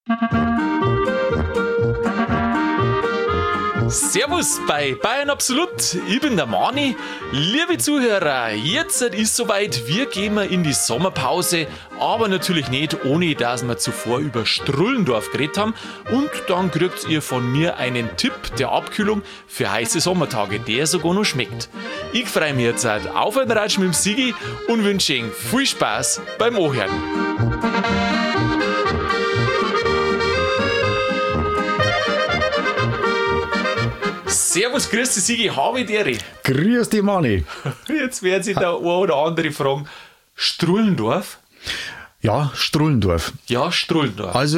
Servus bei Bayern Absolut, ich bin der Mani. Liebe Zuhörer, jetzt ist soweit, wir gehen mal in die Sommerpause, aber natürlich nicht, ohne dass wir zuvor über Strullendorf geredet haben. Und dann kriegt ihr von mir einen Tipp der Abkühlung für heiße Sommertage, der sogar noch schmeckt. Ich freue mich jetzt auf einen Ratsch mit dem Sigi und wünsche Ihnen viel Spaß beim Anhören. Servus, grüß dich Sigi, habe die Ehre. Grüß dich, Mani. Jetzt werden sich der eine oder andere fragen, Strullendorf? Ja, Strullendorf. Ja, Strullendorf. Also,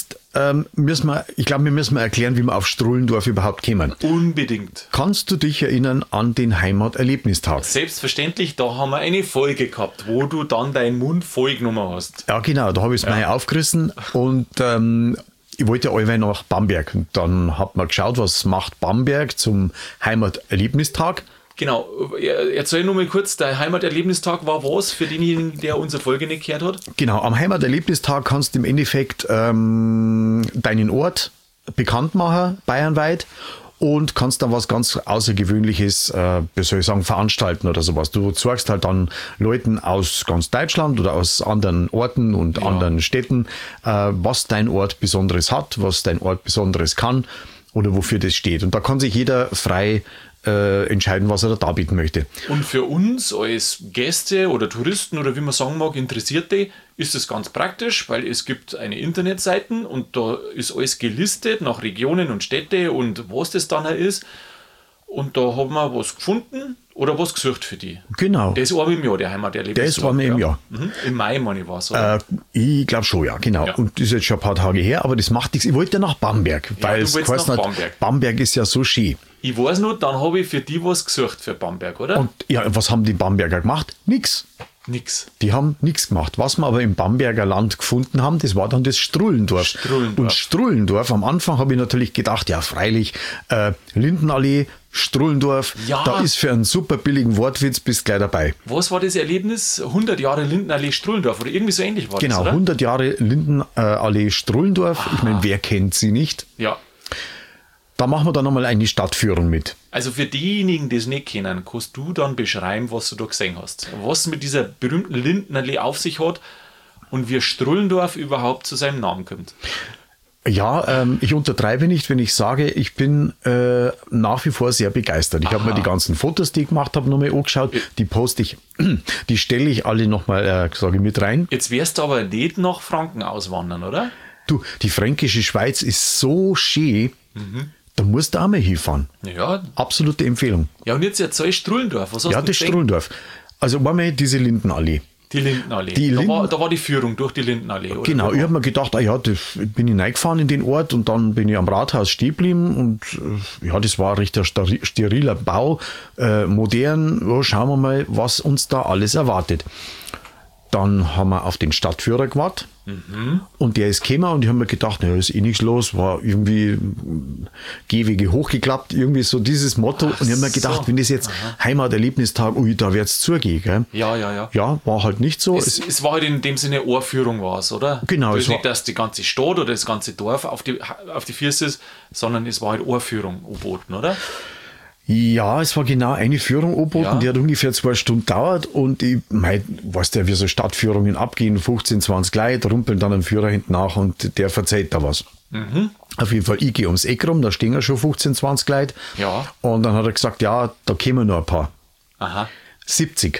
ich glaube, wir müssen erklären, wie wir auf Strullendorf überhaupt kommen. Unbedingt. Kannst du dich erinnern an den Heimaterlebnistag? Selbstverständlich, da haben wir eine Folge gehabt, wo du dann deinen Mund vollgenommen hast. Ja, genau, da habe ich es mal aufgerissen und ich wollte ja allweil nach Bamberg. Und dann hat man geschaut, was macht Bamberg zum Heimaterlebnistag. Genau, erzähl nur mal kurz, der Heimaterlebnistag war was für denjenigen, der unsere Folge nicht gehört hat? Genau, am Heimaterlebnistag kannst du im Endeffekt deinen Ort bekannt machen, bayernweit, und kannst dann was ganz Außergewöhnliches, wie soll ich sagen, veranstalten oder sowas. Du zeigst halt dann Leuten aus ganz Deutschland oder aus anderen Orten und anderen Städten, was dein Ort Besonderes hat, was dein Ort Besonderes kann oder wofür das steht. Und da kann sich jeder frei entscheiden, was er da darbieten möchte. Und für uns als Gäste oder Touristen oder wie man sagen mag, Interessierte, ist es ganz praktisch, weil es gibt eine Internetseite und da ist alles gelistet nach Regionen und Städte und was das dann ist. Und da haben wir was gefunden oder was gesucht für die. Genau. Das war im Jahr, der Heimaterlebnis. Das war mir im Jahr. Im Mai, meine ich, war es, oder? Ich glaube schon, ja, genau. Ja. Und das ist jetzt schon ein paar Tage her, aber das macht nichts. Ich wollte ja nach Bamberg, weil du wolltest nach Bamberg. Bamberg ist ja so schön. Ich weiß noch, dann habe ich für die was gesucht für Bamberg, oder? Und ja, was haben die Bamberger gemacht? Nix. Nix. Die haben nichts gemacht. Was wir aber im Bamberger Land gefunden haben, das war dann das Strullendorf. Und Strullendorf, am Anfang habe ich natürlich gedacht, ja freilich, Lindenallee, Strullendorf, Ja. Da ist für einen super billigen Wortwitz bist gleich dabei. Was war das Erlebnis? 100 Jahre Lindenallee Strullendorf oder irgendwie so ähnlich war Genau, das, oder? 100 Jahre Lindenallee Strullendorf. Ich meine, wer kennt sie nicht? Ja. Da machen wir dann nochmal eine Stadtführung mit. Also für diejenigen, die es nicht kennen, kannst du dann beschreiben, was du da gesehen hast. Was mit dieser berühmten Lindenallee auf sich hat und wie Strullendorf überhaupt zu seinem Namen kommt. Ja, ich untertreibe nicht, wenn ich sage, ich bin nach wie vor sehr begeistert. Ich habe mir die ganzen Fotos, die ich gemacht habe, nochmal angeschaut. Die poste ich, die stelle ich alle nochmal, sage ich, mit rein. Jetzt wirst du aber nicht nach Franken auswandern, oder? Du, die fränkische Schweiz ist so schön, da musst du auch mal hinfahren. Ja. Absolute Empfehlung. Ja, und jetzt erzähl Strullendorf. Was hast Ja, du das gesehen? Strullendorf. Also einmal diese Lindenallee. Die Lindenallee. Die Da war die Führung durch die Lindenallee, oder? Genau, ich habe mir gedacht, das bin ich reingefahren in den Ort und dann bin ich am Rathaus stehen geblieben und ja, das war ein richtig steriler Bau, modern. Ja, schauen wir mal, was uns da alles erwartet. Dann haben wir auf den Stadtführer gewartet und der ist gekommen und ich habe mir gedacht, naja, ist eh nichts los, war irgendwie Gehwege hochgeklappt, irgendwie so dieses Motto. Und ich habe mir gedacht, wenn das jetzt Heimaterlebnistag, ui, da wird's zugehen, gell? Ja. Ja, war halt nicht so. Es war halt in dem Sinne Ohrführung war's, oder? Genau, Das es ist war- nicht, dass die ganze Stadt oder das ganze Dorf auf die Füße ist, sondern es war halt Ohrführung geboten, oder? Ja, es war genau eine Führung angeboten, Ja. die hat ungefähr 2 Stunden gedauert und ich weißt ja, wie so Stadtführungen abgehen, 15, 20 Leute, rumpeln dann einen Führer hinten nach und der verzeiht da was. Auf jeden Fall, ich gehe ums Eck rum, da stehen ja schon 15, 20 Leute. Ja. Und dann hat er gesagt, ja, da kommen noch ein paar. Aha. 70.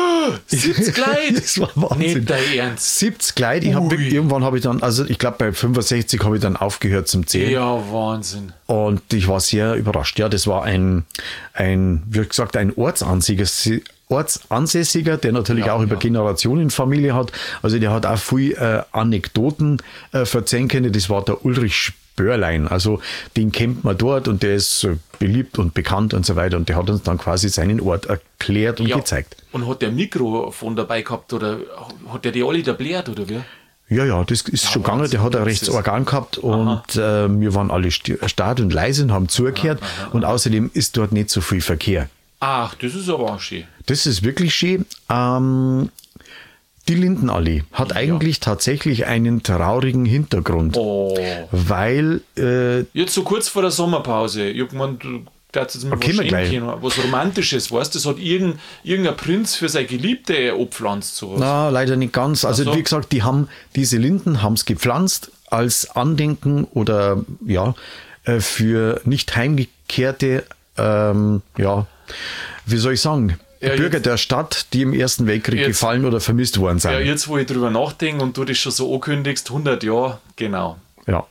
70 Leute? Das war Wahnsinn. Nicht dein Ernst. 70 Leute. Irgendwann habe ich dann, also ich glaube bei 65 habe ich dann aufgehört zum Zählen. Ja, Wahnsinn. Und ich war sehr überrascht. Ja, das war ein wie gesagt, ein Ortsansässiger, der natürlich auch über Generationen Familie hat. Also der hat auch viel Anekdoten erzählen können. Das war der Ulrich Spörlein. Also den kennt man dort und der ist beliebt und bekannt und so weiter. Und der hat uns dann quasi seinen Ort erklärt und gezeigt. Und hat der ein Mikrofon dabei gehabt oder hat der die alle etabliert oder wie? Ja, das ist schon gegangen. Der hat ein Rechtsorgan gehabt und wir waren alle stark und leise und haben zugehört. Und außerdem ist dort nicht so viel Verkehr. Ach, das ist aber auch schön. Das ist wirklich schön. Die Lindenallee hat eigentlich tatsächlich einen traurigen Hintergrund. Oh. Weil, Jetzt so kurz vor der Sommerpause, ich hab gemeint, du darfst jetzt mal Okay, wir gleich. was Romantisches, weißt du, das hat irgendein Prinz für seine Geliebte abpflanzt, sowas. na, leider nicht ganz. Also, Ach so. wie gesagt, diese Linden haben es gepflanzt als Andenken oder, ja, für nicht heimgekehrte, wie soll ich sagen, Ja, Bürger jetzt- der Stadt, die im Ersten Weltkrieg Jetzt- gefallen oder vermisst worden sind. Ja, jetzt, wo ich drüber nachdenke und du das schon so ankündigst, 100 Jahre, genau. Ja.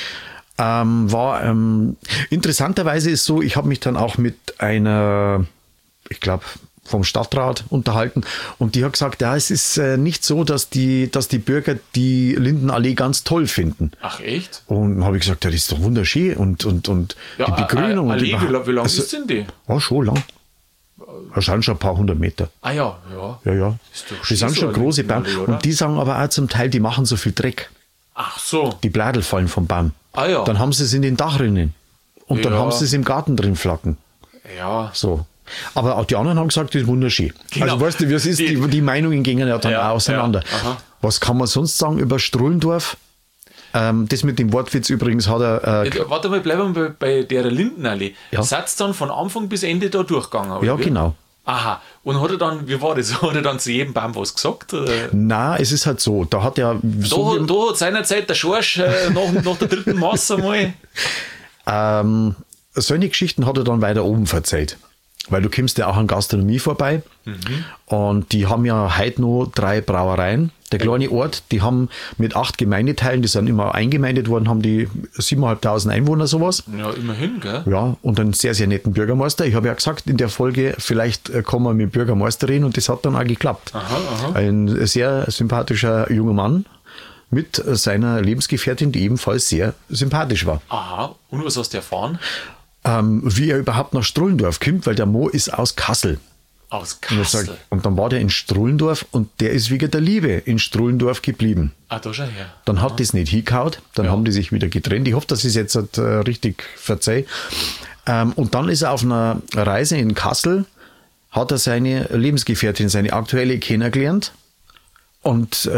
Interessanterweise ist so, ich habe mich dann auch mit einer, ich glaube, vom Stadtrat unterhalten und die hat gesagt, ja, es ist nicht so, dass die Bürger die Lindenallee ganz toll finden. Ach, echt? Und dann habe ich gesagt, ja, das ist doch wunderschön und Ja, die Begrünung. Allee, und wie lang also, ist denn die? ja, schon lang. Wahrscheinlich schon ein paar hundert Meter. Ah ja. Ja, ja. Ist doch Das schön sind so schon eine große Bäume. Lindenallee, oder? Und die sagen aber auch zum Teil, die machen so viel Dreck. Ach so. Die Blätter fallen vom Baum. Ah ja. Dann haben sie es in den Dachrinnen. Und dann Ja. haben sie es im Garten drin flacken. Ja. So. Aber auch die anderen haben gesagt, das ist wunderschön. Genau. Also weißt du, wie es ist, die Meinungen gingen ja dann Ja, auch auseinander. ja, aha. Was kann man sonst sagen über Strullendorf? Das mit dem Wortwitz übrigens hat er... Warte mal, bleiben wir bei der Lindenallee. Ja. Seid ihr dann von Anfang bis Ende da durchgegangen? Oder ja, wie? genau. Aha. Und hat er dann, wie war das? Hat er dann zu jedem Baum was gesagt? Oder? Na, es ist halt so, da hat ja... Da hat seinerzeit der Schorsch nach der dritten Masse mal. Solche Geschichten hat er dann weiter oben verzeiht. Weil du kommst ja auch an Gastronomie vorbei und die haben ja heute noch 3 Brauereien. Der kleine Ort, die haben mit 8 Gemeindeteilen, die sind immer eingemeindet worden, haben die 7.500 Einwohner sowas. Ja, immerhin, gell? Ja, und einen sehr, sehr netten Bürgermeister. Ich habe ja gesagt in der Folge, vielleicht kommen wir mit dem Bürgermeister reden und das hat dann auch geklappt. Aha. Ein sehr sympathischer junger Mann mit seiner Lebensgefährtin, die ebenfalls sehr sympathisch war. Aha. Und was hast du erfahren? Wie er überhaupt nach Strullendorf kommt, weil der Mo ist aus Kassel. Aus Und, Kassel. und dann war der in Strullendorf und der ist wegen der Liebe in Strullendorf geblieben. Ah, da schau her. Dann hat das nicht hingehauen, dann haben die sich wieder getrennt. Ich hoffe, dass ich es jetzt richtig verzeihe. Und dann ist er auf einer Reise in Kassel, hat er seine Lebensgefährtin, seine aktuelle kennengelernt. Und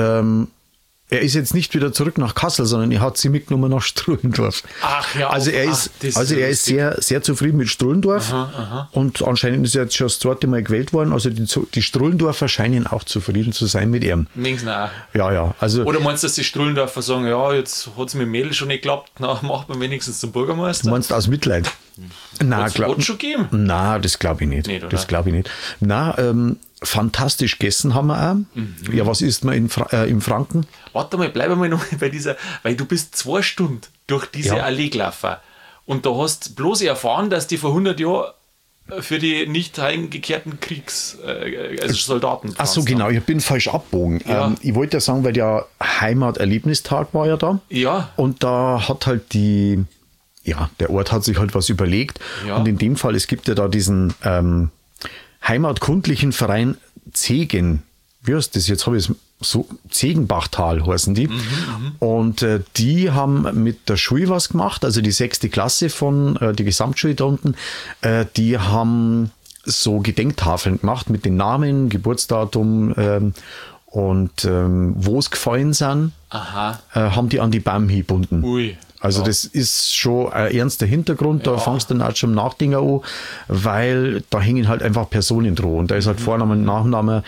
er ist jetzt nicht wieder zurück nach Kassel, sondern er hat sie mitgenommen nach Strullendorf. Ach ja. Also er ist, sehr, sehr zufrieden mit Strullendorf. Und anscheinend ist er jetzt schon das 2. Mal gewählt worden. Also die Strullendorfer scheinen auch zufrieden zu sein mit ihm. Links nach. Ja. Also Oder meinst du, dass die Strullendorfer sagen, ja, jetzt hat es mit dem Mädel schon nicht geklappt, na, macht man wenigstens zum Bürgermeister? du meinst aus Mitleid? Na, Hat's schon gegeben? Na, das glaube ich nicht. Nicht, oder? Das glaube ich nicht. Na, fantastisch gegessen haben wir auch. Ja, was isst man im Franken? Warte mal, bleiben wir noch bei dieser, weil du bist 2 Stunden durch diese Ja. Allee gelaufen und da hast bloß erfahren, dass die vor 100 Jahren für die nicht heimgekehrten also Soldaten Ach so, gepflanzt genau, haben. ich bin falsch abgebogen. Ja. Ich wollte ja sagen, weil der Heimaterlebnistag war ja da. Ja. Und da hat halt der Ort hat sich halt was überlegt. Ja. Und in dem Fall, es gibt ja da diesen heimatkundlichen Verein Zegen. Wie heißt das? Jetzt habe ich es so, Zegenbachtal heißen die. Und die haben mit der Schule was gemacht, also die 6. Klasse von die Gesamtschule da unten, die haben so Gedenktafeln gemacht mit den Namen, Geburtsdatum und wo es gefallen sind, Aha. haben die an die Bäume gebunden. Ui. Also Ja. das ist schon ein ernster Hintergrund, da fangst du dann auch schon im Nachdenken an, weil da hängen halt einfach Personen dran. Und da ist halt Vorname und Nachname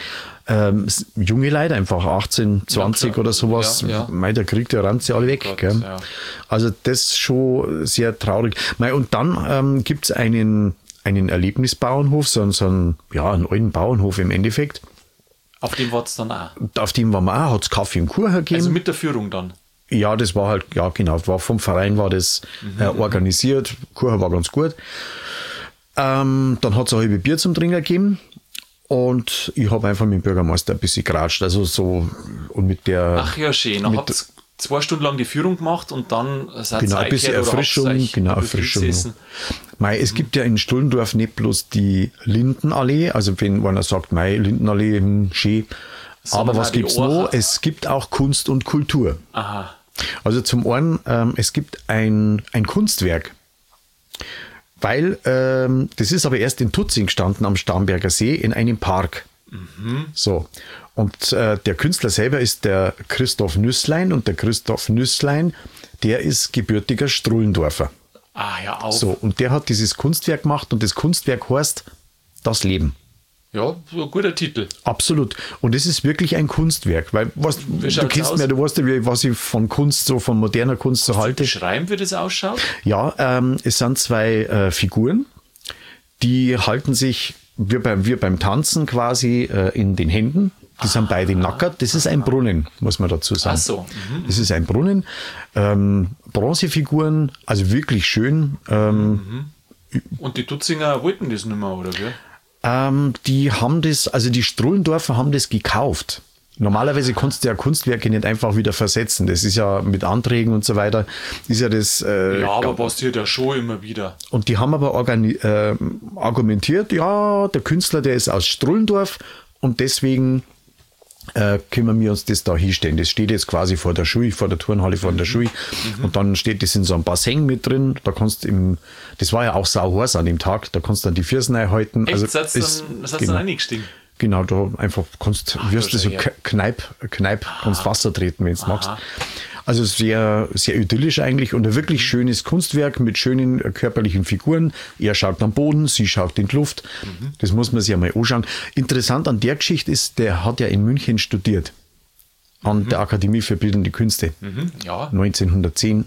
junge Leute, einfach 18, 20 klar. oder sowas. Ja. Mei, der Krieg, der rennt sie alle weg. Gott, Gell? ja. Also das ist schon sehr traurig. Mei, und dann gibt es einen Erlebnisbauernhof, so einen alten Bauernhof im Endeffekt. Auf dem war es dann auch. Auf dem waren wir auch, hat es Kaffee und Kuchen gegeben. Also mit der Führung dann. Ja, das war halt, ja genau, war vom Verein war das organisiert. Kuchen war ganz gut. Dann hat es ein halbes Bier zum Trinken gegeben und ich habe einfach mit dem Bürgermeister ein bisschen geratscht. Also so und mit der. Ach ja, schön. Dann habt ihr 2 Stunden lang die Führung gemacht und dann seid Genau, ein bisschen Erfrischung, Erfrischung. Mei, es gibt ja in Strullendorf nicht bloß die Lindenallee, also wenn einer sagt, mei, Lindenallee, schön. Sondern Aber was auch die gibt's noch? Orcher. Es gibt auch Kunst und Kultur. Aha. Also zum einen, es gibt ein Kunstwerk, weil das ist aber erst in Tutzing gestanden am Starnberger See in einem Park. So. Und der Künstler selber ist der Christoph Nüßlein und der Christoph Nüßlein, der ist gebürtiger Strullendorfer. Ah, ja, auch. So, und der hat dieses Kunstwerk gemacht und das Kunstwerk heißt Das Leben. Ja, so ein guter Titel. Absolut. Und es ist wirklich ein Kunstwerk, weil du kennst aus? mir, du weißt ja, was ich von Kunst, so von moderner Kunst so halte. Beschreiben, wie das ausschaut? Ja, es sind zwei Figuren, die halten sich wie beim Tanzen quasi in den Händen. Die sind beide nackert. Das ist ein Brunnen, muss man dazu sagen. Ach so. Das ist ein Brunnen. Bronzefiguren, also wirklich schön. Und die Tutzinger wollten das nicht mehr, oder wie? Die haben das, also die Strullendorfer haben das gekauft. Normalerweise kannst du ja Kunstwerke nicht einfach wieder versetzen. Das ist ja mit Anträgen und so weiter, ist ja das... ja, aber passiert ja schon immer wieder. Und die haben aber argumentiert, ja, der Künstler, der ist aus Strullendorf und deswegen können wir uns das da hinstellen. Das steht jetzt quasi vor der Schule, vor der Turnhalle von der Schule. Und dann steht das in so einem Bassin mit drin. Da kannst du das war ja auch sau heiß an dem Tag, da kannst du dann die Füße reinhalten. Echt? Also das hat's dann eingestiegen? Genau, da einfach wirst du so Kneipp, kannst Wasser treten, wenn du magst. Also sehr, sehr idyllisch eigentlich und ein wirklich schönes Kunstwerk mit schönen körperlichen Figuren. Er schaut am Boden, sie schaut in die Luft. Das muss man sich einmal anschauen. Interessant an der Geschichte ist, der hat ja in München studiert. An der Akademie für Bildende Künste. Ja. 1910.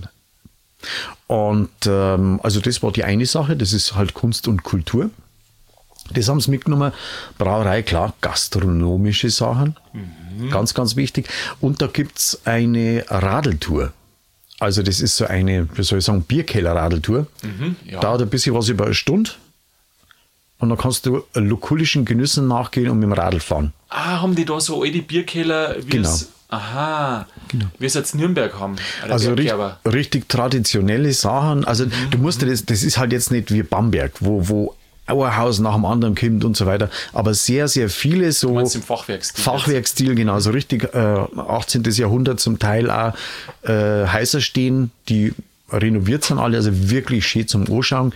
Und also das war die eine Sache, das ist halt Kunst und Kultur. Das haben sie mitgenommen. Brauerei, klar, gastronomische Sachen. Ganz, ganz wichtig. Und da gibt es eine Radeltour. Also das ist so eine, wie soll ich sagen, Bierkeller-Radeltour. Ja. Dauert ein bisschen was über eine Stunde. Und dann kannst du lukullischen Genüssen nachgehen und mit dem Radl fahren. Ah, haben die da so alte Bierkeller, wie Genau. Wie es jetzt Nürnberg haben. Also richtig traditionelle Sachen. Also du musst dir das ist halt jetzt nicht wie Bamberg, wo ein Haus nach dem anderen kommt und so weiter. Aber sehr, sehr viele so. Du meinst im Fachwerkstil? Fachwerkstil, genau. So richtig 18. Jahrhundert zum Teil auch Häuser stehen, die renoviert sind alle, also wirklich schön zum Anschauen.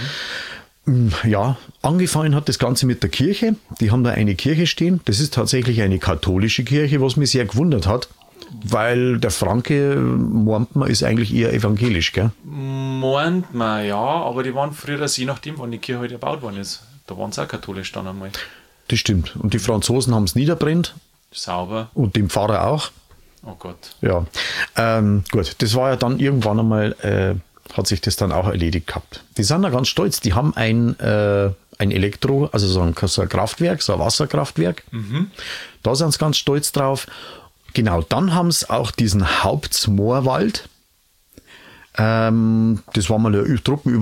Ja, angefangen hat das Ganze mit der Kirche. Die haben da eine Kirche stehen. Das ist tatsächlich eine katholische Kirche, was mich sehr gewundert hat. Weil der Franke, meint man, ist eigentlich eher evangelisch, gell? Meint man, ja, aber die waren früher, je nachdem, wann die Kirche halt erbaut worden ist. Da waren sie auch katholisch dann einmal. Das stimmt. Und die Franzosen haben es niederbrennt. Sauber. Und dem Pfarrer auch. Oh Gott. Ja, gut. Das war ja dann irgendwann einmal, hat sich das dann auch erledigt gehabt. Die sind da ganz stolz. Die haben ein Elektro, also so ein Kraftwerk, so ein Wasserkraftwerk. Da sind sie ganz stolz drauf. Genau, dann haben sie auch diesen Hauptsmoorwald. Das war mal ein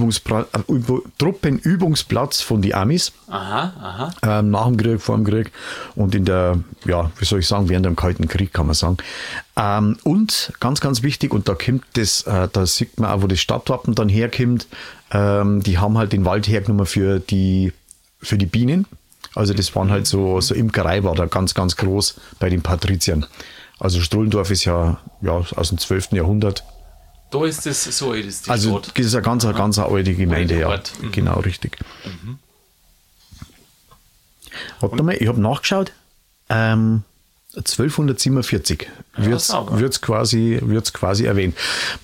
Truppenübungsplatz von den Amis. Nach dem Krieg, vor dem Krieg und in der, ja, wie soll ich sagen, während dem Kalten Krieg kann man sagen. Und ganz, ganz wichtig, und da kommt das, da sieht man auch, wo das Stadtwappen dann herkommt, die haben halt den Wald hergenommen für die Bienen. Also das waren halt so Imkerei war da ganz, ganz groß bei den Patriziern. Also Strullendorf ist ja aus dem 12. Jahrhundert. Da ist das so alt, ist die Also Stadt. das ist eine ganz alte Gemeinde, ja. Ort. Genau, richtig. Warte mal, ich habe nachgeschaut. 1247 wird es quasi erwähnt.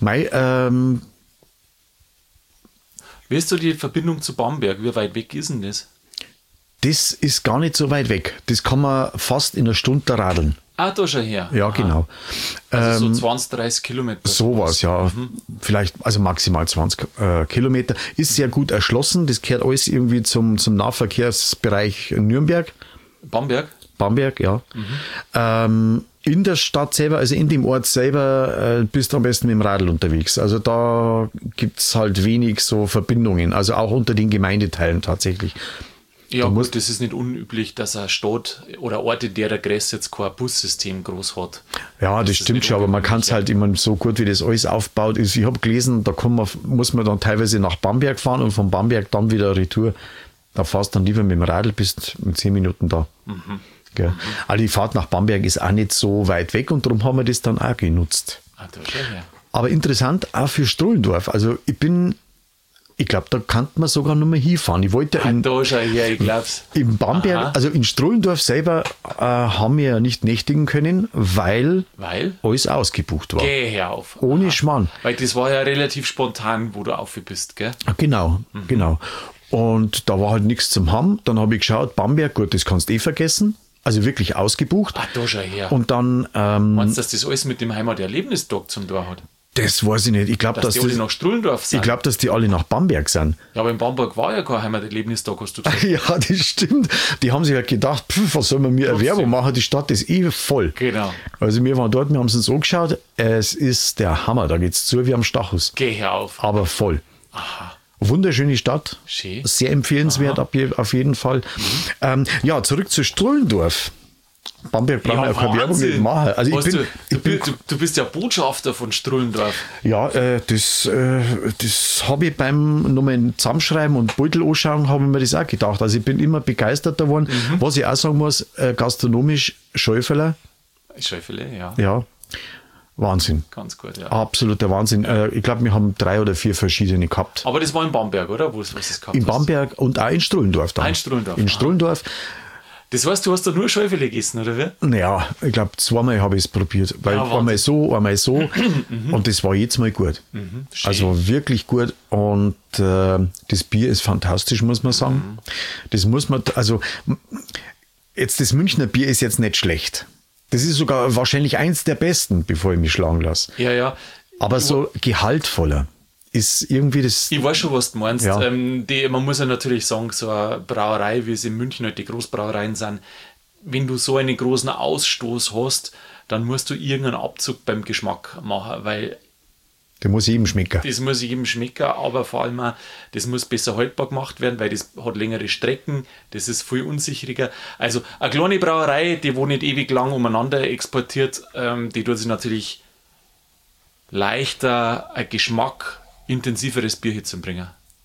Wie ist so die Verbindung zu Bamberg? Wie weit weg ist denn das? Das ist gar nicht so weit weg. Das kann man fast in einer Stunde radeln. Ah, da schon her. Ja, genau. Also so 20, 30 Kilometer. Sowas, ja. Vielleicht, also maximal 20 Kilometer. Ist sehr gut erschlossen. Das gehört alles irgendwie zum Nahverkehrsbereich Nürnberg. Bamberg, ja. In der Stadt selber, also in dem Ort selber, bist du am besten mit dem Radl unterwegs. Also da gibt es halt wenig so Verbindungen. Also auch unter den Gemeindeteilen tatsächlich. Ja gut, das ist nicht unüblich, dass eine Stadt oder Ort in der Größe jetzt kein Bussystem groß hat. Ja, das stimmt schon, aber man kann es halt immer so gut, wie das alles aufgebaut ist. Ich habe gelesen, da muss man dann teilweise nach Bamberg fahren und von Bamberg dann wieder retour. Da fährst du dann lieber mit dem Radl, bist mit 10 Minuten da. Gell. Also die Fahrt nach Bamberg ist auch nicht so weit weg und darum haben wir das dann auch genutzt. Ah, da schon her. Aber interessant, auch für Strullendorf. Also ich Ich glaube, da kann man sogar noch mal hinfahren. Ich wollte ja Da schau her, ich glaub's. in Bamberg, Aha. also in Strullendorf selber, haben wir ja nicht nächtigen können, weil Weil? alles ausgebucht war. Geh her auf. Ohne Schmarrn. Weil das war ja relativ spontan, wo du auf bist, gell? Genau, genau. Und da war halt nichts zum haben. Dann habe ich geschaut, Bamberg, gut, das kannst du vergessen. Also wirklich ausgebucht. Da schau her. Und dann, Meinst du, dass das alles mit dem Heimaterlebnistag zum Tor hat? das weiß ich nicht. Ich glaube, Dass dass, die alle nach Strullendorf sind? ich glaub, dass die alle nach Bamberg sind. Ja, aber in Bamberg war ja kein Heimaterlebnistag, hast du gesagt. Ja, das stimmt. Die haben sich halt gedacht, was soll man mir eine Werbung machen? Die Stadt ist voll. Genau. Also wir waren dort, wir haben es uns angeschaut. Es ist der Hammer. Da geht's zu wie am Stachus. Geh her auf. Aber voll. Aha. Wunderschöne Stadt. Schön. Sehr empfehlenswert auf jeden Fall. Ja, zurück zu Strullendorf. Bamberg brauchen wir auch keine Werbung nicht machen. Also du bist ja Botschafter von Strullendorf. Ja, das habe ich beim nochmal Zusammenschreiben und Beutel anschauen, habe ich mir das auch gedacht. Also ich bin immer begeistert geworden. Was ich auch sagen muss, gastronomisch Schäuferler, Schäufele, ja. ja, Wahnsinn. Ganz gut, ja. Absoluter Wahnsinn. Ich glaube, wir haben 3 oder 4 verschiedene gehabt. Aber das war in Bamberg, oder? Was es gehabt In hast? Bamberg und auch in Strullendorf dann. In Strullendorf, In aha. Strullendorf. Das heißt, du hast da nur Schäufele gegessen, oder wie? Naja, ich glaube, 2-mal habe ich es probiert. Weil Ja, Wahnsinn. einmal so. Und das war jedes Mal gut. schön. Also wirklich gut. Und das Bier ist fantastisch, muss man sagen. Das muss man, also jetzt das Münchner Bier ist jetzt nicht schlecht. Das ist sogar wahrscheinlich eins der besten, bevor ich mich schlagen lasse. Ja, ja. Aber so gehaltvoller ist irgendwie das. Ich weiß schon, was du meinst. Ja. Man muss ja natürlich sagen, so eine Brauerei, wie es in München halt die Großbrauereien sind, wenn du so einen großen Ausstoß hast, dann musst du irgendeinen Abzug beim Geschmack machen, weil Der muss jedem schmecken. das muss jedem schmecken, aber vor allem auch, das muss besser haltbar gemacht werden, weil das hat längere Strecken, das ist viel unsicherer. Also eine kleine Brauerei, die wo nicht ewig lang umeinander exportiert, die tut sich natürlich leichter ein Geschmack intensiveres Bier hinzubringen.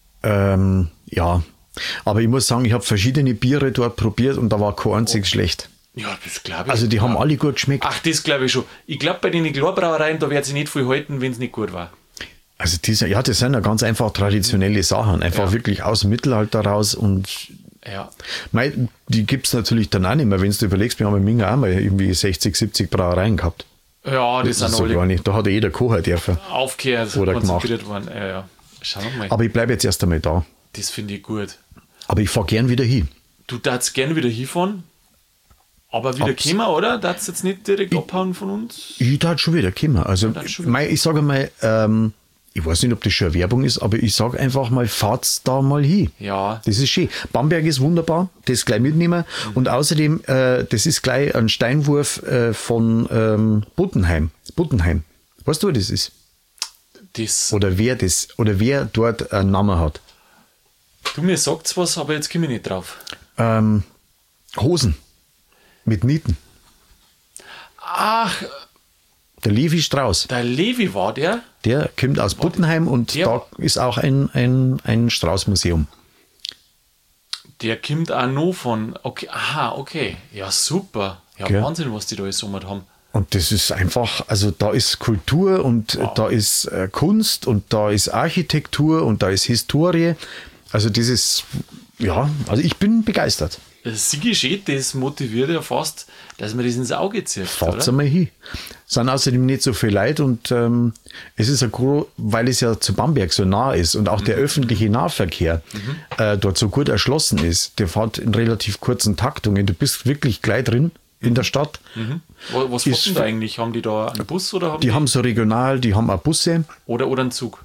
Ja. Aber ich muss sagen, ich habe verschiedene Biere dort probiert und da war kein einziges schlecht. Ja, das glaube ich. Also die haben alle gut geschmeckt. Ach, das glaube ich schon. Ich glaube, bei den Kleinbrauereien, da wird sich nicht viel halten, wenn es nicht gut war. Also das sind ja ganz einfach traditionelle Sachen. Einfach Ja. wirklich aus dem Mittelalter raus und Ja. die gibt es natürlich dann auch nicht mehr. Wenn du überlegst, wir haben in Minga auch mal irgendwie 60, 70 Brauereien gehabt. Ja, das sind so alle gar nicht. Da hat ja jeder kochen dürfen. aufgehört, Oder konzentriert worden. Ja, ja. Schauen wir mal. Aber ich bleibe jetzt erst einmal da. Das finde ich gut. Aber ich fahre gern wieder hin. Du darfst gerne wieder hinfahren, aber wieder kommen, oder? Darfst jetzt nicht direkt abhauen von uns? Ich darf schon wieder kommen. Also, ich sage mal, ich weiß nicht, ob das schon eine Werbung ist, aber ich sage einfach mal, fahrt's da mal hin. Ja. Das ist schön. Bamberg ist wunderbar, das gleich mitnehmen. Und außerdem, das ist gleich ein Steinwurf von Buttenheim. Buttenheim. Weißt du, wer das ist? Oder wer dort einen Namen hat? Du, mir sagt's was, aber jetzt komme ich nicht drauf. Hosen. Mit Nieten. Ach, Der Levi Strauß. der Levi war der? Der kommt aus Buttenheim und der- da ist auch ein Strauß-Museum. Der kommt auch noch von. Okay, aha, okay. Ja, super. Ja, Gell? Wahnsinn, was die da alles gemacht haben. Und das ist einfach, also da ist Kultur und da ist Kunst und da ist Architektur und da ist Historie. Also das ist, ja, also ich bin begeistert. Sigi steht, das motiviert ja fast, dass man das ins Auge zieht. Fahrt's Oder? einmal hin. Es sind außerdem nicht so viel Leute und es ist weil es ja zu Bamberg so nah ist und auch der öffentliche Nahverkehr dort so gut erschlossen ist. Der fährt in relativ kurzen Taktungen. Du bist wirklich gleich drin in der Stadt. Was fährt denn da eigentlich? Haben die da einen Bus oder haben Die haben so regional, die haben auch Busse. oder einen Zug?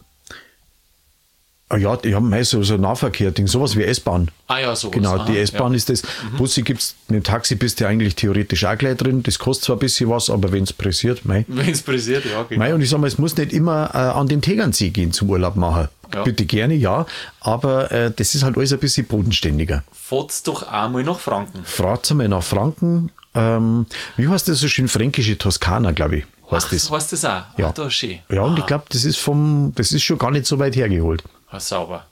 Ah ja, die haben meist so Nahverkehr-Ding, sowas wie S-Bahn. Ah ja, sowas. Genau, Aha, die S-Bahn ist das. Busse gibt's, mit dem Taxi bist du eigentlich theoretisch auch gleich drin. Das kostet zwar ein bisschen was, aber wenn es pressiert, mei. Wenn es pressiert, ja, genau. Mei, und ich sag mal, es muss nicht immer an den Tegernsee gehen zum Urlaub machen. Ja. Bitte gerne, ja. Aber das ist halt alles ein bisschen bodenständiger. Fahrt's doch einmal nach Franken. Fragt einmal nach Franken. Wie heißt das so schön? Fränkische Toskana, glaube ich. Heißt das. Heißt das auch? Ja. Ach, da ist schön. Ja, und ich glaube, das ist schon gar nicht so weit hergeholt. Ah, sauber.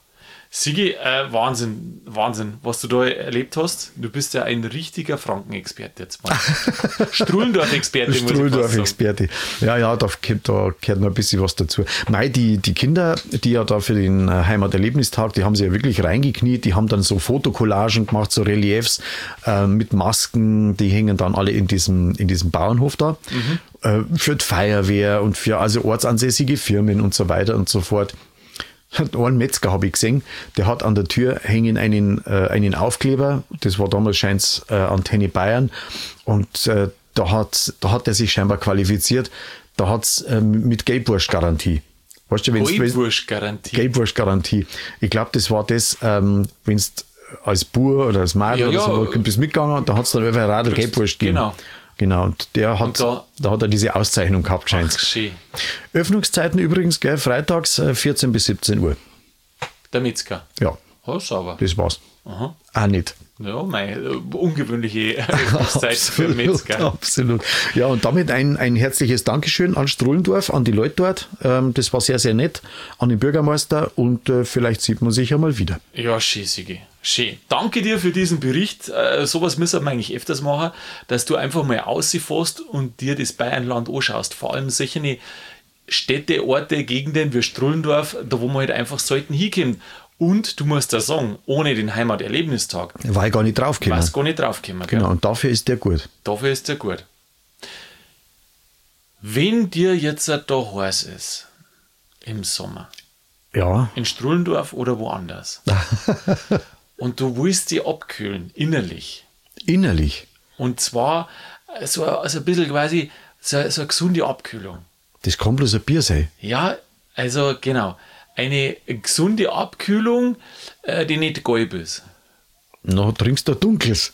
Sigi, Wahnsinn, was du da erlebt hast. Du bist ja ein richtiger Franken-Experte jetzt mal. Strullendorf-Experte, muss ich fast sagen. Strullendorf-Experte. Ja, da gehört noch ein bisschen was dazu. Mei, die Kinder, die ja da für den Heimaterlebnistag, die haben sich ja wirklich reingekniet, die haben dann so Fotocollagen gemacht, so Reliefs mit Masken, die hängen dann alle in diesem Bauernhof da. Für die Feuerwehr und für also ortsansässige Firmen und so weiter und so fort. Einen Metzger habe ich gesehen, der hat an der Tür hängen einen Aufkleber, das war damals scheint's Antenne Bayern, und da hat er sich scheinbar qualifiziert, da hat's mit Gelbwurstgarantie. Weißt du, Gelbwurstgarantie. Gelbwurstgarantie. Ich glaube, das war das, wenn du als Bur oder als Mädel oder so bist mitgegangen, da hat es dann über ein Radl Gelbwurst gegeben. Genau, und da hat er diese Auszeichnung gehabt, scheint es. Öffnungszeiten übrigens, gell, freitags 14 bis 17 Uhr. Der Metzger? Ja. Oh, sauber. Das war's. Aha. Auch nicht. Ja, ungewöhnliche Öffnungszeit für den Metzger. Absolut. Ja, und damit ein herzliches Dankeschön an Strullendorf, an die Leute dort. Das war sehr, sehr nett. An den Bürgermeister, und vielleicht sieht man sich ja mal wieder. Ja, schön, Sigi. Schön. Danke dir für diesen Bericht. Sowas müssen wir eigentlich öfters machen, dass du einfach mal ausfährst und dir das Bayernland anschaust. Vor allem solche Städte, Orte, Gegenden wie Strullendorf, da wo man halt einfach selten hinkommt. Und du musst da sagen, ohne den Heimaterlebnistag. War ich gar nicht draufgekommen. Warst gar nicht draufgekommen. Genau, und dafür ist der gut. Dafür ist der gut. Wenn dir jetzt da heiß ist, im Sommer, ja, in Strullendorf oder woanders, und du willst dich abkühlen, innerlich. Innerlich? Und zwar so ein bisschen quasi so eine gesunde Abkühlung. Das kann bloß ein Bier sein. Ja, also genau. Eine gesunde Abkühlung, die nicht gelb ist. Na, trinkst du Dunkles.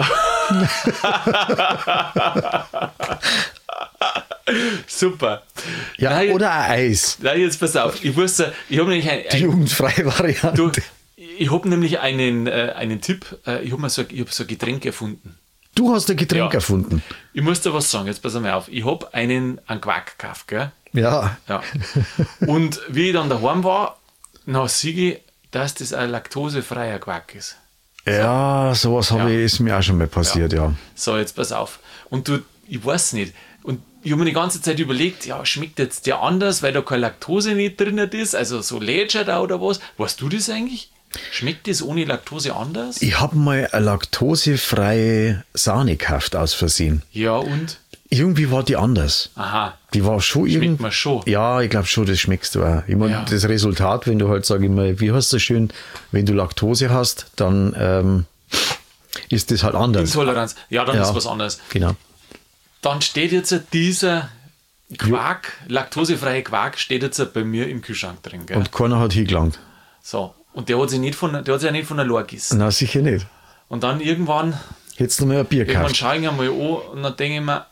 Super. Ja, nein, oder ein Eis. Nein, jetzt pass auf. Ich habe nämlich die jugendfreie Variante. Ich habe nämlich einen Tipp. Ich habe so ein Getränk erfunden. Du hast ein Getränk erfunden? Ich muss dir was sagen. Jetzt pass mal auf. Ich habe einen Quark gekauft, gell? Ja. Und wie ich dann daheim war, sehe ich, dass das ein laktosefreier Quark ist. Ja, sowas ist mir auch schon mal passiert, ja. So, jetzt pass auf. Und ich weiß nicht. Und ich habe mir die ganze Zeit überlegt, schmeckt jetzt der anders, weil da keine Laktose nicht drin ist, also so Lätscher da oder was. Weißt du das eigentlich? Schmeckt das ohne Laktose anders? Ich habe mal eine laktosefreie Sahne gekauft, aus Versehen. Ja, und? Irgendwie war die anders. Aha. Die war schon irgendwie. Schmeckt man schon. Ja, ich glaube schon, das schmeckst du auch. Ich meine, das Resultat, wenn du halt, sag ich mal, wie heißt das schön, wenn du Laktose hast, dann ist das halt anders. Intoleranz. Ja, dann ist was anderes. Genau. Dann steht jetzt dieser Quark, laktosefreie Quark, steht jetzt bei mir im Kühlschrank drin. Gell? Und keiner hat hingelangt. So. Und der hat sich ja nicht von der Lore gegessen. Na, sicher nicht. Und dann irgendwann. Hättest du mal ein Bier gekauft. Irgendwann schaue ich einmal an und dann denke ich mir,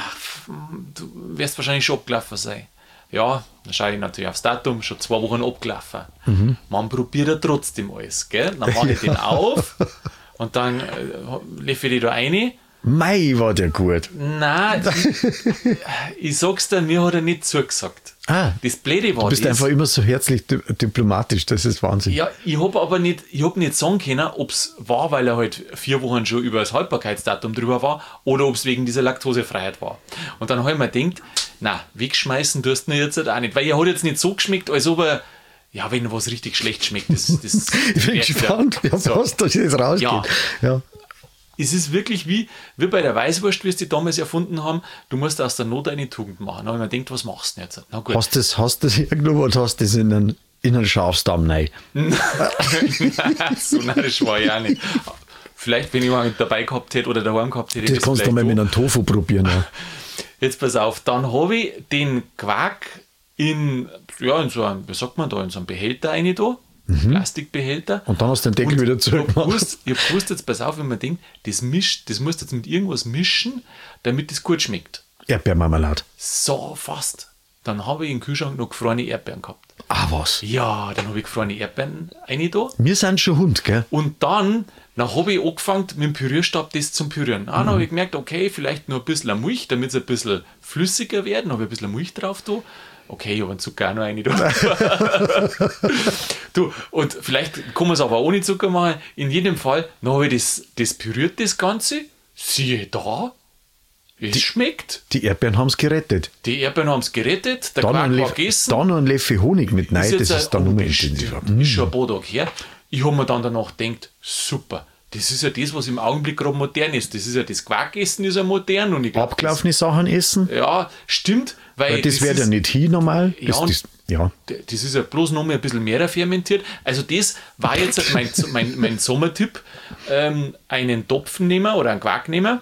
du wirst wahrscheinlich schon abgelaufen sein. Ja, dann schaue ich natürlich aufs Datum, schon 2 Wochen abgelaufen. Man probiert ja trotzdem alles, gell? Dann mache ich den auf und dann leffe ich den da rein. Mei, war der gut. Nein, ich sag's dir, mir hat er nicht zugesagt. Das Blöde war, du bist einfach immer so herzlich diplomatisch, das ist Wahnsinn. Ja, ich habe nicht sagen können, ob es war, weil er halt 4 Wochen schon über das Haltbarkeitsdatum drüber war oder ob es wegen dieser Laktosefreiheit war. Und dann habe ich mir gedacht, wegschmeißen tust du jetzt auch nicht, weil er hat jetzt nicht so geschmeckt, als ob er, wenn was richtig schlecht schmeckt, das ich bin gespannt, was da jetzt rausgeht. Ja. Es ist wirklich wie bei der Weißwurst, wie es die damals erfunden haben. Du musst aus der Not eine Tugend machen. Da habe ich mir gedacht, was machst du denn jetzt? Na gut. Hast du das irgendwo oder hast du das in einen Schafsdamm rein? Nein, so narrisch war ich auch nicht. Vielleicht, wenn ich mal dabei gehabt hätte oder daheim gehabt hätte. Das kannst du mal mit einem Tofu probieren. Ja. Jetzt pass auf, dann habe ich den Quark in so einem, wie sagt man da, in so einem Behälter rein da. Plastikbehälter. Und dann hast du den Deckel wieder zurückgemacht. Ich habe gewusst, jetzt pass auf, wenn man denkt, das musst du jetzt mit irgendwas mischen, damit das gut schmeckt. Erdbeermarmelade. So, fast. Dann habe ich im Kühlschrank noch gefrorene Erdbeeren gehabt. Was? Ja, dann habe ich gefrorene Erdbeeren rein da. Wir sind schon Hund, gell? Und dann habe ich angefangen, mit dem Pürierstab das zum Pürieren. Dann habe ich gemerkt, okay, vielleicht nur ein bisschen Milch, damit es ein bisschen flüssiger wird. Dann habe ich ein bisschen Milch drauf da. Okay, ich habe einen Zucker auch noch rein. Du, und vielleicht kann man es aber ohne Zucker machen. In jedem Fall, dann habe ich das püriert, das Ganze. Siehe da, es schmeckt. Die Erdbeeren haben es gerettet. Die Erdbeeren haben es gerettet, der Dann Quark ein, war gegessen. dann noch ein Löffel Honig mit rein, das jetzt ist dann noch mehr das intensiver. ist schon ein paar Tage her. Ich habe mir dann danach gedacht, super, das ist ja das, was im Augenblick gerade modern ist. Das ist ja das Quarkessen ist ja modern. Und ich glaub, Abgelaufene Sachen essen, ja, stimmt. Weil das wäre ja nicht hin normal. Ja, das ist ja bloß noch mal ein bisschen mehr fermentiert. Also das war jetzt mein Sommertipp. Einen Topfen nehmen oder einen Quark nehmen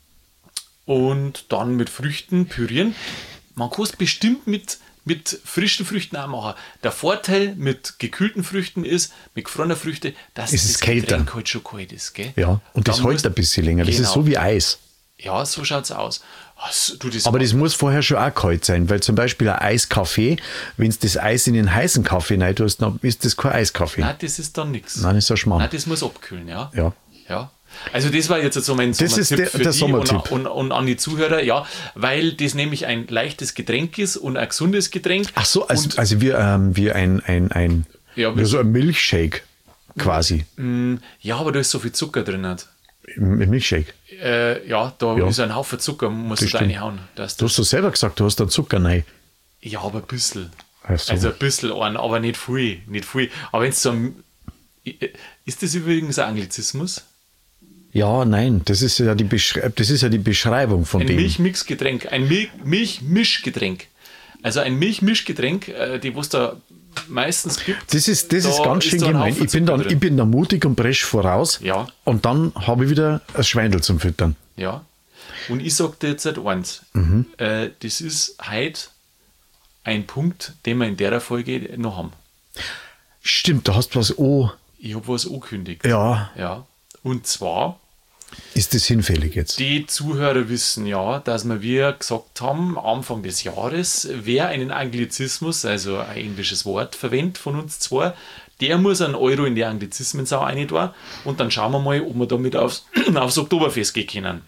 und dann mit Früchten pürieren. Man kann es bestimmt mit frischen Früchten auch machen. Der Vorteil mit gekühlten Früchten ist, mit gefrorenen Früchten, dass Es ist das kälter. Getränk halt schon kalt ist. Gell? Ja, und das Dann hält musst- ein bisschen länger. Das ist Genau. so wie Eis. Ja, so schaut es aus. Du, Aber das muss vorher schon auch kalt sein, weil zum Beispiel ein Eiskaffee, wenn du das Eis in den heißen Kaffee rein tust, dann ist das kein Eiskaffee. Nein, das ist dann nichts. Nein, das ist ein Schmarrn. Nein, das muss abkühlen, ja. Ja. Ja. Also das war jetzt so mein Das ist Sommertipp für der die Sommertipp. und an die Zuhörer, ja, weil das nämlich ein leichtes Getränk ist und ein gesundes Getränk. Ach so, also, und, also wie ein Ja, wie so ein Milchshake quasi. ja, aber da ist so viel Zucker drin. Nicht? Im Milchshake. Ja, da Ja. ist ein Haufen Zucker, musst du da stimmt. reinhauen. Dass Du hast doch selber gesagt, du hast da Zucker rein. ja, aber ein bisschen. Ach so. Also ein bisschen an, aber nicht viel. Nicht viel. Aber wenn es so ein, ist das übrigens ein Anglizismus? Ja, nein, das ist ja die Beschreibung von Ein dem. Milchmixgetränk, ein Milchmischgetränk. Also ein Milchmischgetränk, die was da meistens gibt. Das ist ganz schön da ein gemein. Haufen Ich bin, Zucker dann, drin. ich bin da mutig und presch voraus. Ja. Und dann habe ich wieder ein Schweindel zum Füttern. Ja. Und ich sage dir jetzt halt eins. Mhm. Das ist heute ein Punkt, den wir in der Folge noch haben. Stimmt, da hast du was. Oh, Ich habe was angekündigt. ja. Ja. Und zwar, Ist das hinfällig jetzt? die Zuhörer wissen ja, dass wir gesagt haben, Anfang des Jahres, wer einen Anglizismus, also ein englisches Wort, verwendet von uns zwei, der muss einen Euro in die Anglizismensau rein tun und dann schauen wir mal, ob wir damit aufs Oktoberfest gehen können.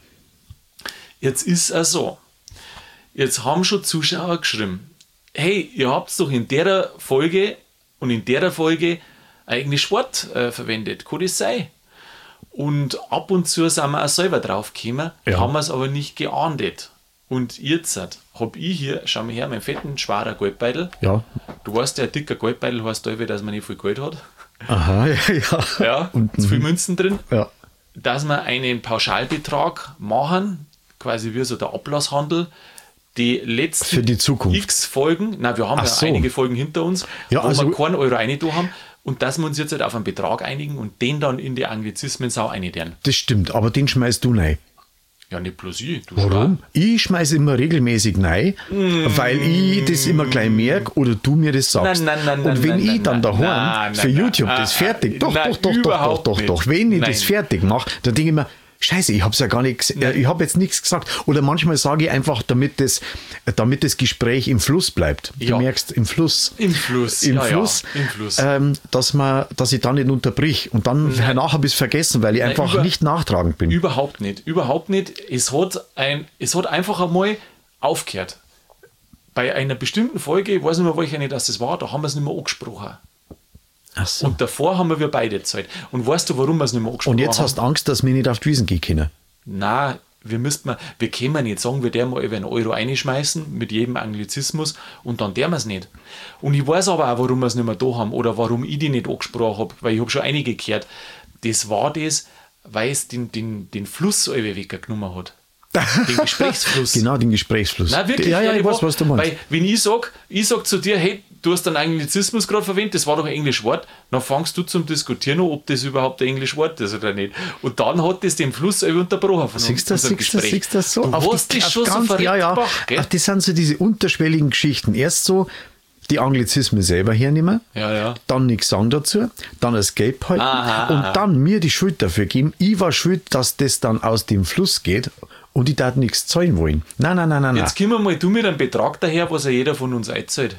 Jetzt ist es so. Jetzt haben schon Zuschauer geschrieben, hey, ihr habt doch in der Folge und in der Folge ein englisches Wort verwendet. Kann das sein? Und ab und zu sind wir auch selber draufgekommen, Ja. haben wir es aber nicht geahndet. Und jetzt habe ich hier, schau mal her, meinen fetten, schwerer Goldbeutel. Ja. Du weißt, der dicker Goldbeutel heißt da, dass man nicht viel Geld hat. Aha, ja. Ja, Und, zu viel Münzen drin. ja. Dass wir einen Pauschalbetrag machen, quasi wie so der Ablasshandel, die letzten Für die Zukunft. x Folgen, na wir haben Ach ja so. einige Folgen hinter uns, Ja, wo also- wir keinen Euro rein da haben und dass wir uns jetzt halt auf einen Betrag einigen und den dann in die Anglizismensau rein. Das stimmt, aber den schmeißt du rein. Ja, nicht bloß ich. Du Warum? Ich schmeiße immer regelmäßig rein, weil ich das immer gleich merke oder du mir das sagst. Nein, und wenn ich dann daheim nein, für nein, YouTube nein, das fertig, doch, nein, überhaupt nicht. wenn ich Nein. das fertig mache, dann denke ich mir, Scheiße, ich habe ja gar nichts, ich habe jetzt nichts gesagt. Oder manchmal sage ich einfach, damit das Gespräch im Fluss bleibt. Du Ja. merkst, im Fluss. Im Fluss, Im ja, Fluss, ja, im Fluss. dass ich dann nicht unterbrich und dann nachher habe ich es vergessen, weil ich einfach nicht nachtragend bin. Überhaupt nicht. Überhaupt nicht. Es hat einfach einmal aufgehört. Bei einer bestimmten Folge, ich weiß nicht mehr, welche eine das war, da haben wir es nicht mehr angesprochen. Ach so. Und davor haben wir beide Zeit. Und weißt du, warum wir es nicht mehr angesprochen Und jetzt haben? hast du Angst, dass wir nicht auf die Wiesen gehen können. Nein, wir können nicht sagen, wir dürfen mal über einen Euro einschmeißen mit jedem Anglizismus und dann dürfen wir es nicht. Und ich weiß aber auch, warum wir es nicht mehr da haben oder warum ich die nicht angesprochen habe, weil ich habe schon einige gehört. Das war das, weil es den Fluss weggenommen hat. Den Gesprächsfluss. Genau, den Gesprächsfluss. Nein, wirklich. Ja, ich weiß, war- was du meinst. Weil, wenn ich sag zu dir, hey, du hast einen Anglizismus gerade verwendet, das war doch ein englisches Wort, dann fangst du zum Diskutieren an, ob das überhaupt ein englisches Wort ist oder nicht. Und dann hat das den Fluss unterbrochen von Siehst du unserem Gespräch. das so? Du hast das schon so verrückt ja. gemacht, gell? Ach, das sind so diese unterschwelligen Geschichten. Erst so die Anglizismen selber hernehmen, Ja. dann nichts sagen dazu, dann das Geld halten und dann mir die Schuld dafür geben. Ich war schuld, dass das dann aus dem Fluss geht und ich darf nichts zahlen wollen. Nein. Jetzt kommen mal du mit einem Betrag daher, was ja jeder von uns einzahlt.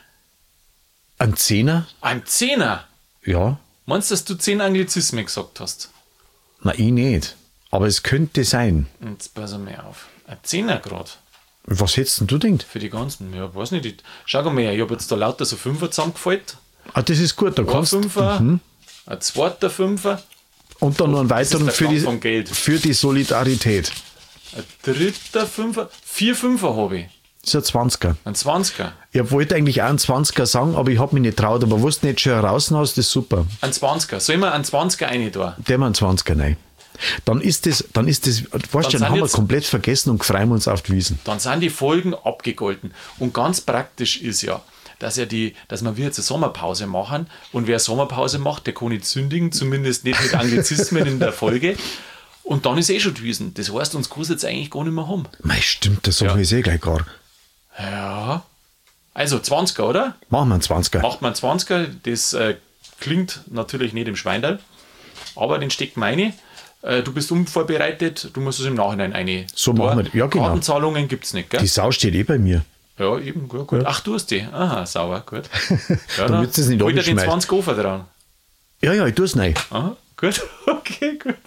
Ein Zehner? Ein Zehner. Ja. Meinst du, dass du 10 Anglizismen gesagt hast? Na, ich nicht. Aber es könnte sein. Jetzt pass mal auf. Ein Zehner grad. Was hättest denn du gedacht? Für die ganzen, ja, weiß nicht. Schau mal her, ich habe jetzt da lauter so Fünfer zusammengefaltet. Ah, das ist gut, da Ein kannst Fünfer, ein zweiter Fünfer, und dann noch einen Das ist weiteren der Stand vom Geld. für die Solidarität. ein dritter Fünfer, 4 Fünfer habe ich. Das ist ein 20er. Ein 20er. Ich wollte eigentlich auch einen 20er sagen, aber ich habe mich nicht traut. Aber was du nicht schon heraus hast, ist super. Ein 20er. Soll ich mir einen 20er rein da? Der mal einen 20er rein. Dann ist das, weißt du, dann sind haben wir jetzt- komplett vergessen und freuen wir uns auf die Wiesen. Dann sind die Folgen abgegolten. Und ganz praktisch ist ja, dass wir jetzt eine Sommerpause machen. Und wer Sommerpause macht, der kann nicht sündigen, zumindest nicht mit Anglizismen in der Folge. Und dann ist schon die Wiesen. Das heißt, uns kann es jetzt eigentlich gar nicht mehr haben. Mei, stimmt, das sagen wir eh gleich gar. Ja. Also 20er, oder? Machen wir einen 20er. Macht man 20er. Das klingt natürlich nicht im Schweindal, aber den steckt meine. Du bist unvorbereitet, du musst es im Nachhinein eine. So machen wir- ja, genau. Kartenzahlungen gibt es nicht, gell? Die Sau steht eh bei mir. Ja, eben, gut. Ach, du hast die. Aha, sauber, gut. Ja, Dann wird's das nicht hol dir den abgeschmeißt. 20 Ofer dran. Ja, ich tue es rein. Aha, gut. Okay, gut.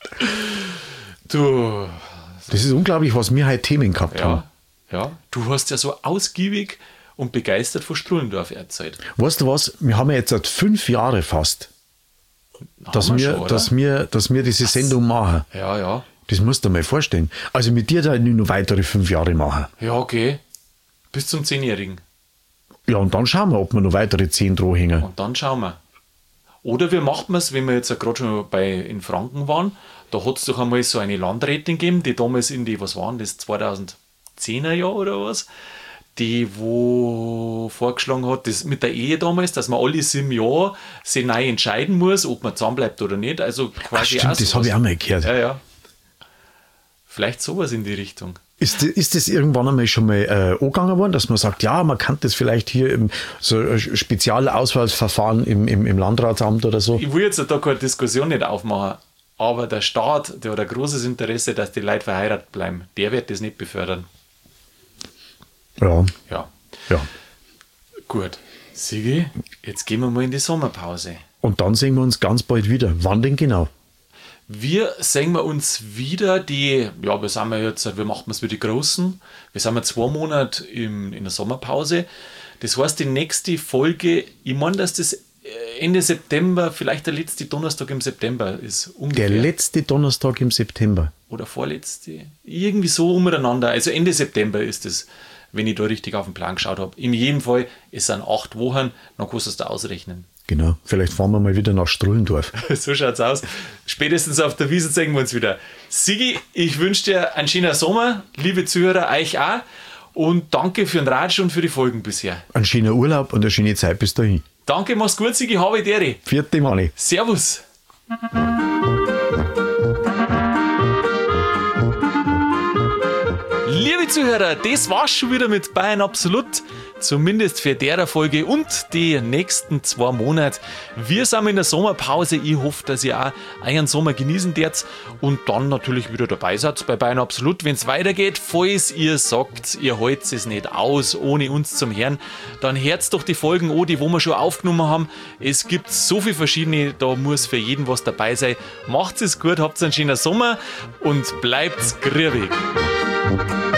Du, Das ist unglaublich, was wir heute Themen gehabt haben. ja. Du hast ja so ausgiebig und begeistert von Strullendorf erzählt. Weißt du was? Wir haben ja jetzt seit 5 Jahre fast, dass Haben wir, schon, oder? dass wir diese Sendung machen. Ja. Das musst du dir mal vorstellen. Also mit dir da nur weitere 5 Jahre machen. Ja, okay. Bis zum 10-Jährigen. Ja, und dann schauen wir, ob wir noch weitere 10 dran hängen. Und dann schauen wir. Oder wir machen es, wenn wir jetzt ja gerade schon in Franken waren, da hat es doch einmal so eine Landrätin gegeben, die damals in die, was waren das, 2010er Jahr oder was, die wo vorgeschlagen hat, das mit der Ehe damals, dass man alle 7 Jahre sich neu entscheiden muss, ob man zusammenbleibt oder nicht. Also Ach, quasi stimmt, das habe ich auch mal gehört. Ja. Vielleicht sowas in die Richtung. Ist das irgendwann einmal schon mal angegangen worden, dass man sagt, ja, man kann das vielleicht hier im so ein Spezialauswahlsverfahren im Landratsamt oder so? Ich will jetzt da keine Diskussion nicht aufmachen, aber der Staat, der hat ein großes Interesse, dass die Leute verheiratet bleiben. Der wird das nicht befördern. Ja, Ja, ja. gut. Sigi, jetzt gehen wir mal in die Sommerpause. Und dann sehen wir uns ganz bald wieder. Wann denn genau? Wir sehen wir uns wieder wir machen es wie die Großen. Wir sind 2 Monate in der Sommerpause. Das heißt, die nächste Folge, ich meine, dass das Ende September, vielleicht der letzte Donnerstag im September ist. Ungefähr. Der letzte Donnerstag im September. Oder vorletzte. Irgendwie so umeinander. Also Ende September ist es, wenn ich da richtig auf den Plan geschaut habe. In jedem Fall, es sind 8 Wochen, dann kannst du es da ausrechnen. Genau. Vielleicht fahren wir mal wieder nach Strullendorf. So schaut's aus. Spätestens auf der Wiese sehen wir uns wieder. Sigi, ich wünsche dir einen schönen Sommer. Liebe Zuhörer, euch auch. Und danke für den Ratsch und für die Folgen bisher. Ein schöner Urlaub und eine schöne Zeit bis dahin. Danke, mach's gut, Sigi. Habe Dere. Vierte Mani. Servus. Liebe Zuhörer, das war's schon wieder mit Bayern Absolut. Zumindest für der Folge und die nächsten 2 Monate. Wir sind in der Sommerpause. Ich hoffe, dass ihr auch euren Sommer genießen werdet und dann natürlich wieder dabei seid bei Bayern Absolut, wenn es weitergeht. Falls ihr sagt, ihr haltet es nicht aus, ohne uns zum Hören, dann hört doch die Folgen an, die wo wir schon aufgenommen haben. Es gibt so viele verschiedene, da muss für jeden was dabei sein. Macht es gut, habt einen schönen Sommer und bleibt grübig.